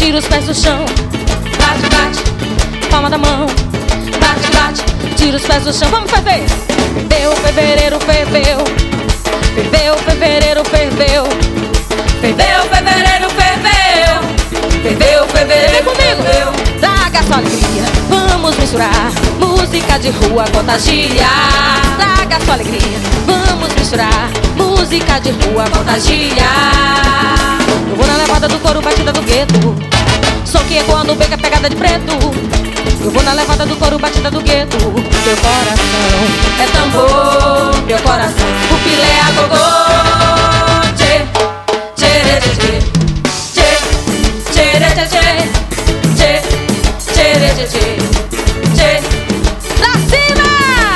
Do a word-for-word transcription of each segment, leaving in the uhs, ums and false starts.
tira os pés do chão. Bate, bate, palma da mão. Bate, bate, tira os pés do chão. Vamos ferver. Ferveu, fevereiro, ferveu. Ferveu, fevereiro, ferveu. Ferveu, fevereiro, ferveu. Ferveu, fevereiro, vem comigo, ferveu. Traga sua alegria, vamos misturar. Música de rua contagia. Traga sua alegria, vamos misturar. Música de rua contagia. Eu vou na levada do couro, batida do gueto. Som que ecoa no beco, é pegada de preto. Eu vou na levada do couro, batida do gueto. Meu coração é tambor, meu coração o filé a gogô. Tchê, tchê, tchê, tchê, tchê, tchê, tchê, tchê, tchê, tchê, tchê. Pra cima!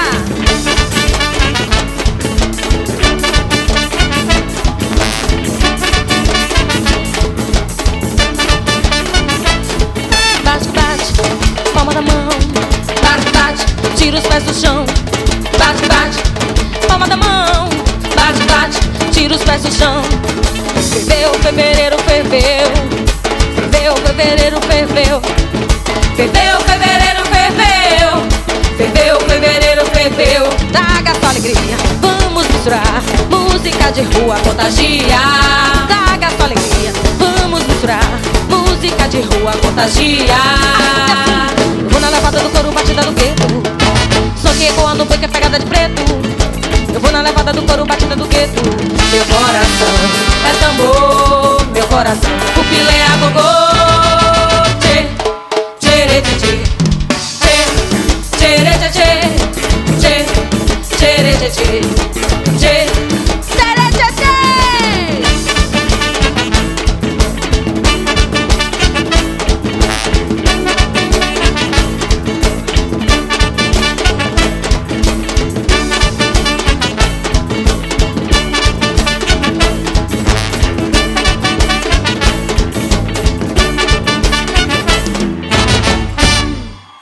Bate, bate, palma da mão. Bate, bate, tira os pés do chão. Bate, bate, palma da mão. Bate, bate, tira os pés do chão. Ferveu, fevereiro, ferveu. Ferveu, fevereiro, ferveu. Ferveu, fevereiro, ferveu. Ferveu, fevereiro, ferveu. Traga sua alegria, vamos misturar. Música de rua contagia. Traga sua alegria, vamos misturar. Música de rua contagia. Eu vou na levada do couro, batida do gueto. Só que ecoa no beco, é pegada de preto. Eu vou na levada do couro, batida do gueto. Meu coração é tambor, meu coração o filé a gogô. Tchê, tchê, tchê, tchê, tchê, tchê, tchê, tchê, tchê, tchê, tchê.